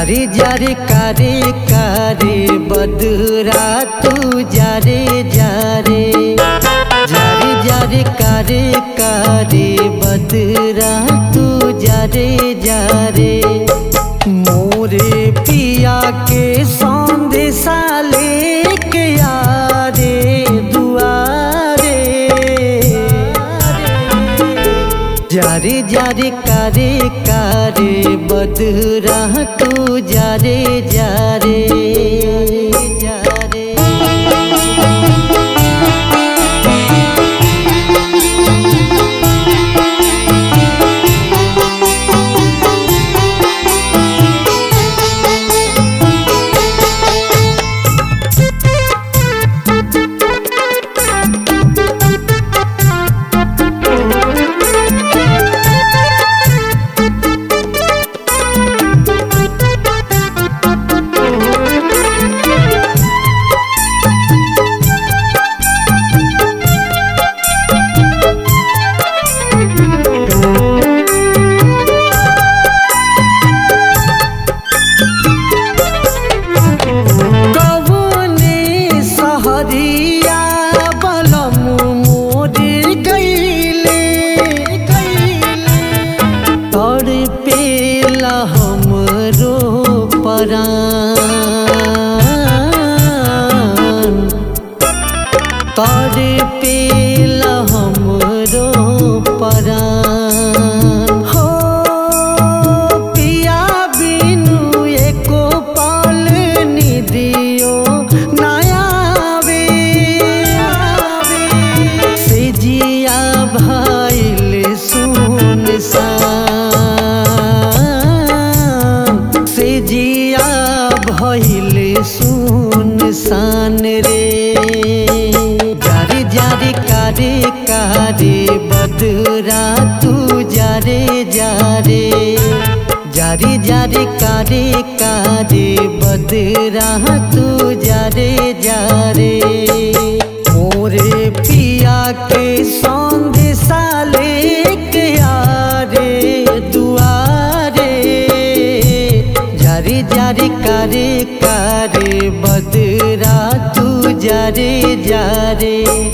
जारे जारे कारे कारे बदरा तू जारे जारे जारे जारे कारे कारे बदरा तू जारे जारे मोरे पिया के संदेशा लेके यारे दुआरे जारे जारे कारे कारे बदरा तू जारे जारे जारे तोरे पेला हमरो परान हो पिया बिनु एको पल निदियो नयावे से जिया भइल सुनसान से जिया भइल सुनसान रे जारे कारे कारे बदरा तू जारे जारे जारे जारे कारे कारे बदरा तू जारे जारे मोरे पिया के संदेशा लेके यारे दुआरे जारे जारे कारे कारे बदरा तू जारे जारे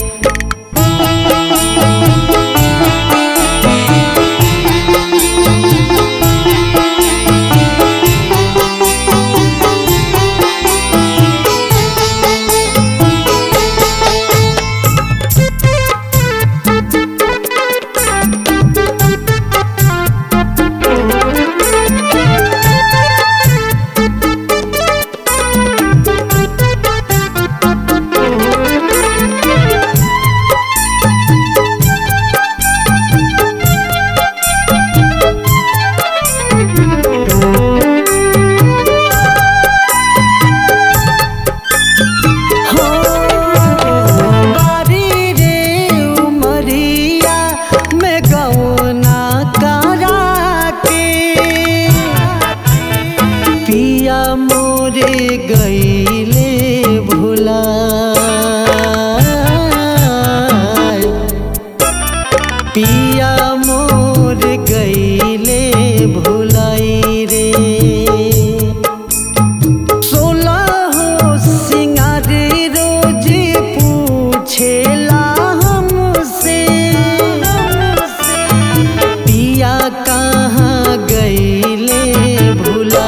मोरे गईले भुला पिया मोर गईले भुलाई रे 16 सिंगार रोज पूछेला हमसे पिया कहाँ गईले भुला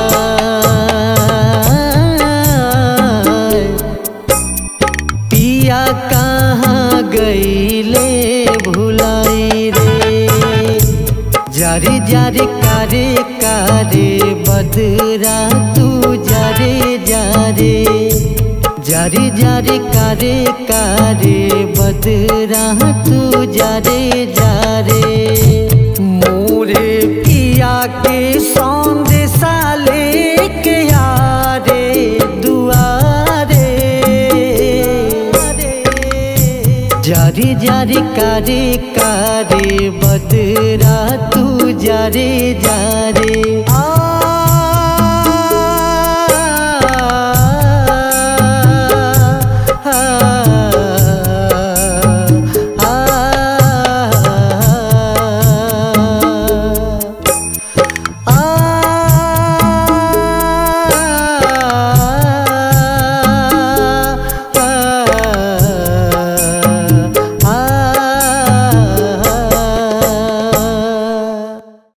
कहाँ गईले भुलाई रे जारे जारे कारे कारे बदरा तू जारे जारे जारे जारे कारे कारे बदरा तू जारे जारे मोरे पिया के संदेशा लेके यारे दुआरे जारे जारे कारे कारे बदरा तू जारे जारे